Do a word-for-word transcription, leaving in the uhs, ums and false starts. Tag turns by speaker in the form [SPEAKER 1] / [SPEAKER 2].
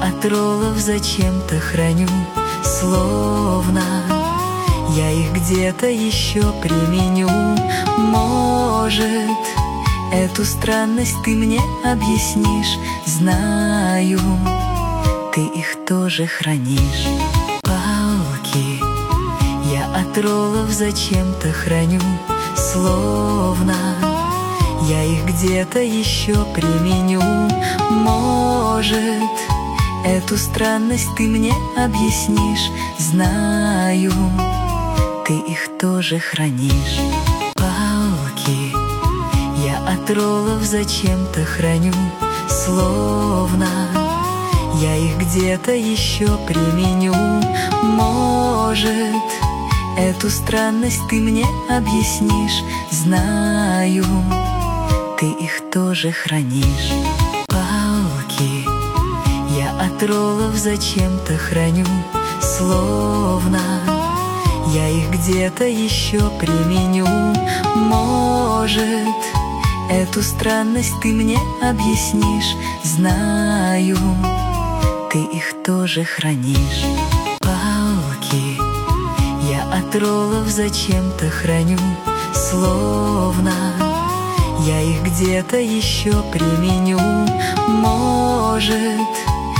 [SPEAKER 1] от роллов зачем-то храню, словно я их где-то еще применю. Может, эту странность ты мне объяснишь? Знаю, ты их тоже хранишь. Палки я от роллов зачем-то храню, словно я их где-то еще применю. Может, эту странность ты мне объяснишь? Знаю, ты их тоже хранишь. Палки я от роллов зачем-то храню, словно я их где-то еще применю. Может, эту странность ты мне объяснишь? Знаю, ты их тоже хранишь. Палки я от роллов зачем-то храню, словно я их где-то еще применю. Может, эту странность ты мне объяснишь? Знаю, ты их тоже хранишь. Палки я от роллов зачем-то храню, словно я их где-то еще применю. Может,